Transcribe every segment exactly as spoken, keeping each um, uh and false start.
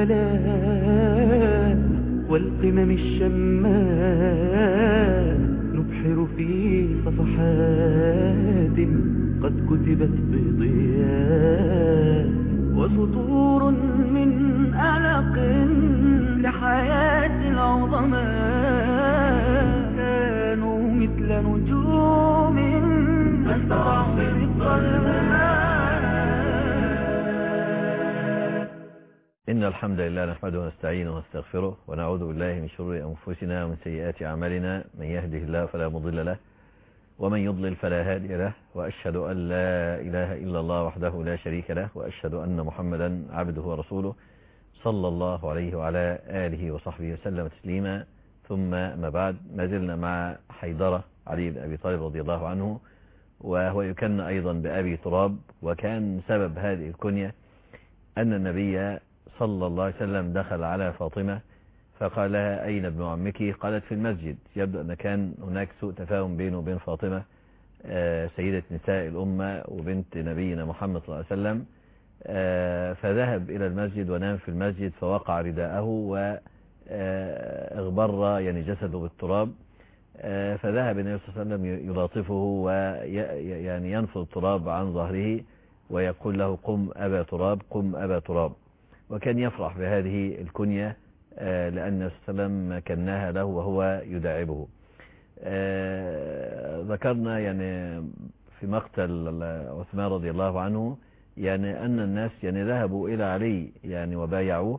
الآلاء والقمم الشماء نبحر في صفحات قد كتبت بضياء وسطور من ألق لحياة العظماء كانوا مثل نجوم تسرع في الظلماء. إن الحمد لله نحمده ونستعينه ونستغفره ونعوذ بالله من شرور أنفسنا ومن سيئات أعمالنا. من يهده الله فلا مضل له ومن يضلل فلا هادي له، وأشهد أن لا إله إلا الله وحده لا شريك له، وأشهد أن محمدا عبده ورسوله صلى الله عليه وعلى آله وصحبه وسلم تسليما. ثم ما بعد، ما زلنا مع حيدرة علي بن أبي طالب رضي الله عنه، وهو يكنى أيضا بأبي تراب. وكان سبب هذه الكنية أن النبي صلى الله عليه وسلم دخل على فاطمة فقال لها: أين ابن عمك؟ قالت: في المسجد. يبدو أن كان هناك سوء تفاهم بينه وبين فاطمة سيدة نساء الأمة وبنت نبينا محمد صلى الله عليه وسلم. فذهب إلى المسجد ونام في المسجد، فوقع رداءه واغبر يعني جسده بالتراب. فذهب النبي صلى الله عليه وسلم يلاطفه ويعني ينفض التراب عن ظهره ويقول له: قم أبا تراب، قم أبا تراب. وكان يفرح بهذه الكنية لأن النبي صلى الله عليه وسلم كناها له وهو يداعبه. ذكرنا يعني في مقتل عثمان رضي الله عنه يعني أن الناس يعني ذهبوا إلى علي يعني وبايعوه،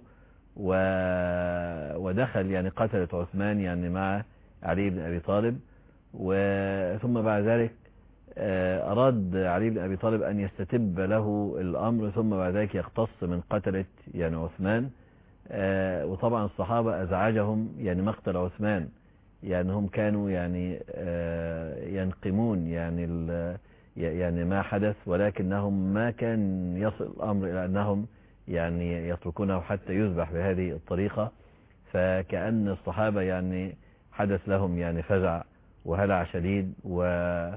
ودخل يعني قتلة عثمان يعني مع علي بن أبي طالب. ثم بعد ذلك أراد علي بن أبي طالب أن يستتب له الأمر، ثم بعد ذلك يقتص من قتلة يعني عثمان. وطبعا الصحابة أزعجهم يعني مقتل عثمان، يعني هم كانوا يعني ينقمون يعني يعني ما حدث، ولكنهم ما كان يصل الأمر إلى أنهم يعني يتركونه حتى يذبح بهذه الطريقة. فكأن الصحابة يعني حدث لهم يعني فزع وهلع شديد، و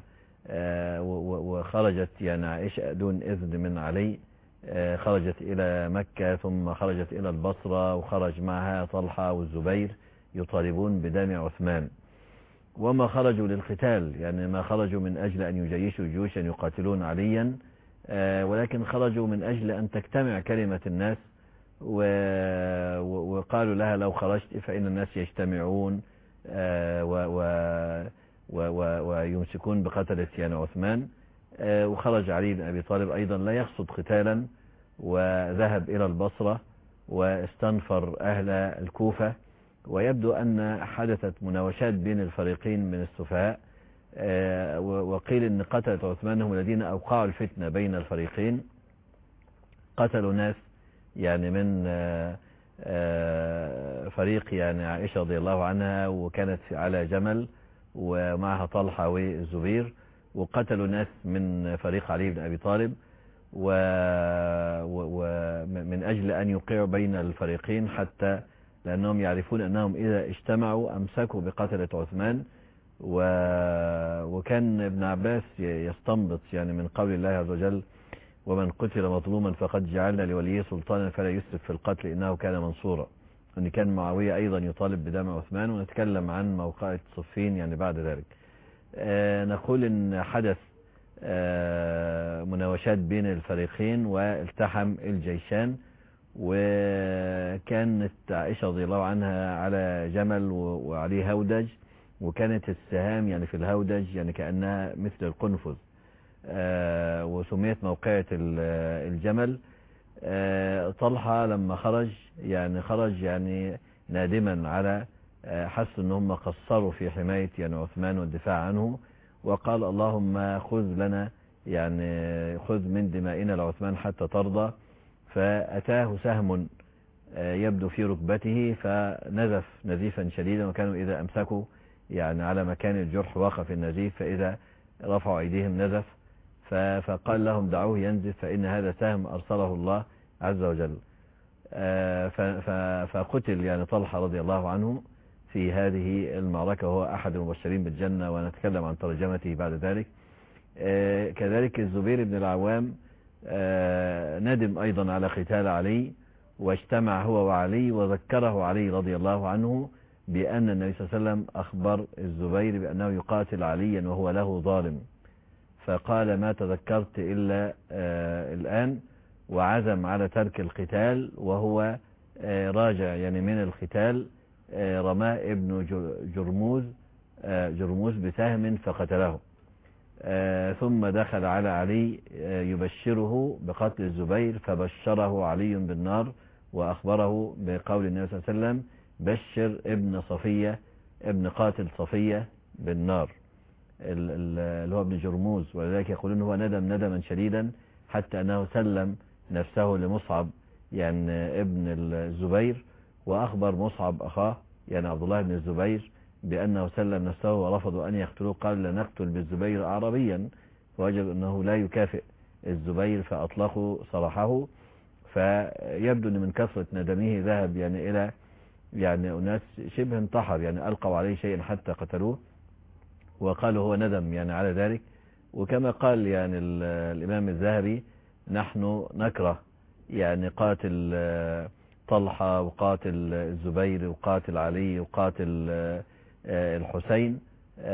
وخرجت يعني عائشة دون إذن من علي، خرجت إلى مكة ثم خرجت إلى البصرة، وخرج معها طلحة والزبير يطالبون بدم عثمان. وما خرجوا للقتال، يعني ما خرجوا من أجل أن يجيشوا جيوشا يقاتلون عليا، ولكن خرجوا من أجل أن تجتمع كلمة الناس. وقالوا لها: لو خرجت فإن الناس يجتمعون ويمسكون بقتلة يعني عثمان. وخرج علي بن أبي طالب أيضا لا يقصد قتالا، وذهب إلى البصرة واستنفر أهل الكوفة. ويبدو أن حدثت مناوشات بين الفريقين من السفهاء، وقيل أن قتلة عثمان هم الذين أوقعوا الفتنة بين الفريقين. قتلوا ناس يعني من فريق يعني عائشة رضي الله عنها، وكانت على جمل ومعها طلحة والزبير، وقتلوا ناس من فريق علي بن أبي طالب، ومن أجل أن يوقعوا بين الفريقين، حتى لأنهم يعرفون أنهم إذا اجتمعوا أمسكوا بقتلة عثمان. وكان ابن عباس يستنبط يعني من قول الله عز وجل: ومن قتل مظلوما فقد جعلنا لوليه سلطانا فلا يسرف في القتل إنه كان منصورا. أن كان معاوية أيضا يطالب بدم عثمان، ونتكلم عن موقعة صفين يعني بعد ذلك. آه نقول إن حدث آه مناوشات بين الفريقين والتحم الجيشان، وكانت عائشة رضي الله عنها على جمل وعليه هودج، وكانت السهام يعني في الهودج يعني كأنها مثل القنفذ، آه وسميت موقعة الجمل. آه طلحة لما خرج يعني خرج يعني نادما على آه حس ان هم قصروا في حماية يعني عثمان والدفاع عنه، وقال: اللهم خذ لنا يعني خذ من دمائنا لعثمان حتى ترضى. فأتاه سهم آه يبدو في ركبته فنزف نزيفا شديدا، وكانوا إذا أمسكوا يعني على مكان الجرح وقف النزيف، فإذا رفعوا أيديهم نزف. فقال لهم: دعوه ينزف فإن هذا سهم أرسله الله عز وجل. فقتل يعني طلحة رضي الله عنه في هذه المعركة، وهو أحد المبشرين بالجنة، ونتكلم عن ترجمته بعد ذلك. كذلك الزبير بن العوام ندم أيضا على قتال علي، واجتمع هو وعلي وذكره علي رضي الله عنه بأن النبي صلى الله عليه وسلم أخبر الزبير بأنه يقاتل عليا وهو له ظالم، فقال ما تذكرت إلا آه الآن، وعزم على ترك القتال وهو آه راجع يعني من القتال. آه رماه ابن جرموز آه جرموز بسهم فقتله. آه ثم دخل على علي آه يبشره بقتل الزبير، فبشره علي بالنار وأخبره بقول النبي صلى الله عليه وسلم بشر ابن صفية ابن قاتل صفية بالنار اللي هو ابن جرموز. ولذلك يقولون هو ندم ندما شديدا حتى أنه سلم نفسه لمصعب يعني ابن الزبير، وأخبر مصعب أخاه يعني عبد الله بن الزبير بأنه سلم نفسه ورفضوا أن يقتلوه، قال لنقتل بالزبير عربيا، فوجد أنه لا يكافئ الزبير فأطلقوا سراحه. فيبدو أن من كثرة ندمه ذهب يعني إلى يعني أناس شبه انتحر، يعني ألقوا عليه شيئا حتى قتلوه، وقالوا هو ندم يعني على ذلك. وكما قال يعني الإمام الذهبي نحن نكره يعني قاتل طلحة وقاتل الزبير وقاتل علي وقاتل الحسين،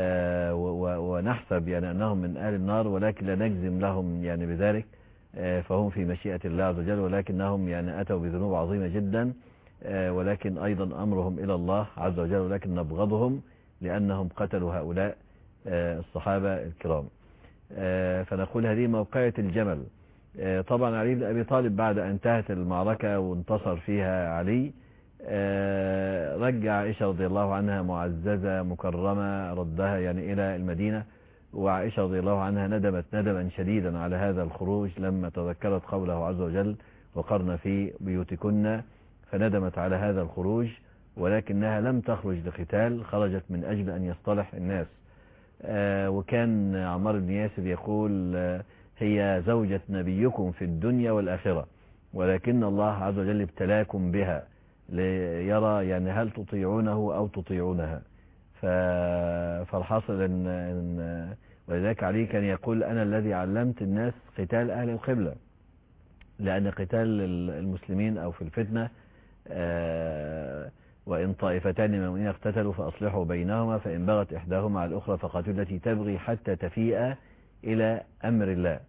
ونحسب يعني أنهم من أهل النار، ولكن لا نجزم لهم يعني بذلك، فهم في مشيئة الله عز وجل، ولكنهم يعني أتوا بذنوب عظيمة جدا، ولكن أيضا أمرهم إلى الله عز وجل، ولكن نبغضهم لأنهم قتلوا هؤلاء الصحابة الكرام. فنقول هذه موقعة الجمل. طبعا علي بن أبي طالب بعد أن انتهت المعركة وانتصر فيها علي رجع عائشة رضي الله عنها معززة مكرمة، ردها يعني إلى المدينة، وعائشة رضي الله عنها ندمت ندما شديدا على هذا الخروج لما تذكرت قوله عز وجل وقرن في بيوتكن، فندمت على هذا الخروج، ولكنها لم تخرج لقتال، خرجت من أجل أن يصطلح الناس. آه وكان عمار بن ياسر يقول آه هي زوجة نبيكم في الدنيا والآخرة، ولكن الله عز وجل ابتلاكم بها ليرى يعني هل تطيعونه أو تطيعونها. فالحاصل إن, إن ولذلك علي كان يقول أنا الذي علمت الناس قتال أهل القبلة، لأن قتال المسلمين أو في الفتنة آه وإن طائفتان من المؤمنين اقتتلوا فأصلحوا بينهما فإن بغت إحداهما على الأخرى فقاتلوا التي تبغي حتى تفيء إلى أمر الله.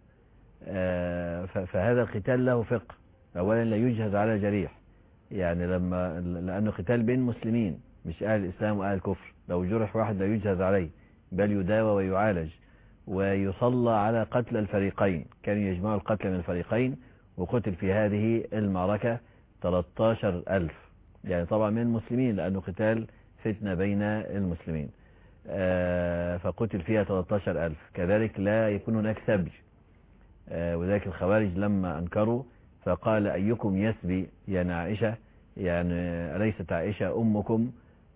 فهذا القتال له فقه، أولا لا يجهز على جريح، يعني لما لأنه قتال بين مسلمين مش أهل الإسلام وأهل الكفر، لو جرح واحد لا يجهز عليه بل يداوى ويعالج، ويصلى على قتل الفريقين، كانوا يجمعوا القتل من الفريقين، وقتل في هذه المعركة ثلاثة عشر ألف، يعني طبعا من المسلمين لأنه قتال فتنة بين المسلمين، فقتل فيها ثلاثة عشر ألف. كذلك لا يكون هناك سبي، وذلك الخوارج لما أنكروا فقال أيكم يسبي يعني عائشة، يعني أليست عائشة أمكم،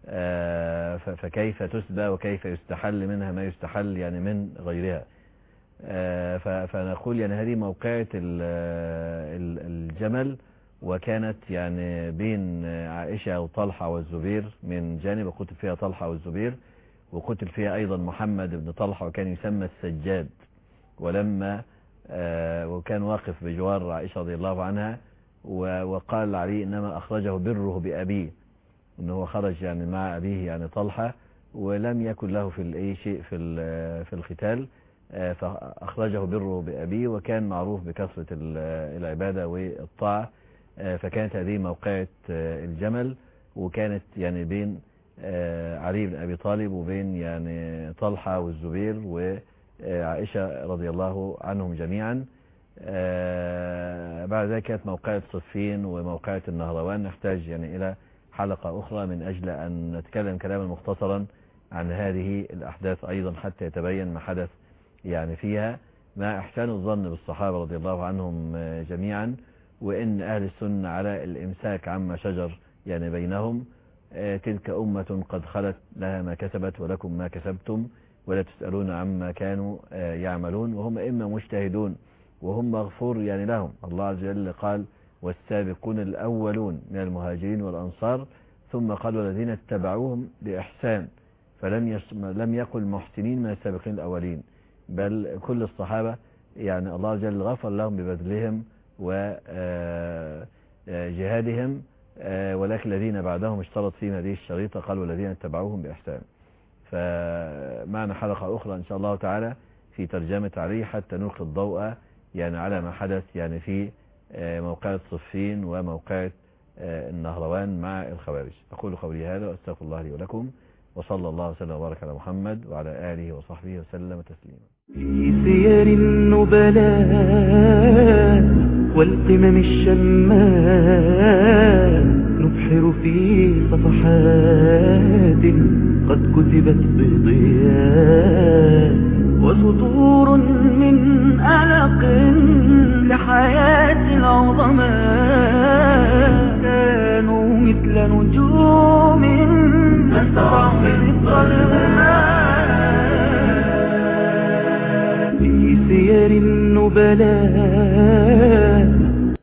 فكيف تسبى وكيف يستحل منها ما يستحل يعني من غيرها. فنقول يعني هذه موقعة الجمل، وكانت يعني بين عائشة وطلحة والزبير من جانب، وقتل فيها طلحة والزبير، وقتل فيها أيضا محمد بن طلحة وكان يسمى السجاد، ولما وكان واقف بجوار عائشة رضي الله عنها، وقال علي إنما أخرجه بره بأبيه، إنه خرج يعني مع أبيه يعني طلحة، ولم يكن له في أي شيء في في القتال، فأخرجه بره بأبيه، وكان معروف بكثرة العبادة والطاعة، فكانت هذه موقعة الجمل، وكانت يعني بين علي بن أبي طالب وبين يعني طلحة والزبير وعائشة رضي الله عنهم جميعا. بعد ذلك كانت موقعة صفين وموقعة النهروان، نحتاج يعني إلى حلقة أخرى من أجل أن نتكلم كلاما مختصرا عن هذه الأحداث أيضا حتى يتبين ما حدث يعني فيها، مع إحسان الظن بالصحابة رضي الله عنهم جميعا، وإن أهل السنة على الإمساك عما شجر يعني بينهم. تلك أمة قد خلت لها ما كسبت ولكم ما كسبتم ولا تسألون عما كانوا يعملون، وهم إما مجتهدون وهم مغفور يعني لهم. الله عز وجل قال والسابقون الأولون من المهاجرين والأنصار، ثم قال والذين اتبعوهم بإحسان، فلم يس... لم يقل محسنين من السابقين الأولين، بل كل الصحابة يعني الله عز وجل غفر لهم ببذلهم و جهادهم، ولكن الذين بعدهم اشترط فيهم هذه الشريطة، قالوا الذين اتبعوهم بإحسان. فمعنا حلقة أخرى إن شاء الله تعالى في ترجمة علي حتى نلقي الضوء يعني على ما حدث يعني في موقعة صفين وموقعة النهروان مع الخوارج. أقول قولي هذا وأستغفر الله لي ولكم، وصلى الله وسلم وبارك على محمد وعلى آله وصحبه وسلم تسليما. في سير النبلاء والقمم الشماء نبحر في صفحات قد كتبت بضياء، وسطور من ألق لحياة العظماء كانوا مثل نجوم تسرع في الظلماء. في سير النبلاء